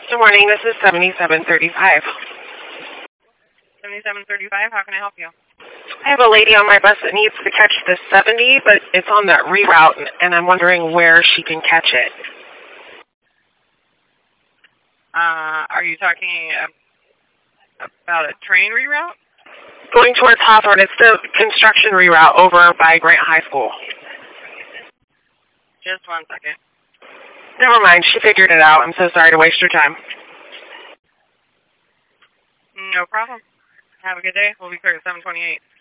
Good morning, this is 7735. 7735, how can I help you? I have a lady on my bus that needs to catch the 70, but it's on that reroute, and I'm wondering where she can catch it. Are you talking about a train reroute? Going towards Hawthorne, it's the construction reroute over by Grant High School. Just one second. Never mind, she figured it out. I'm so sorry to waste your time. No problem. Have a good day. We'll be clear at 728.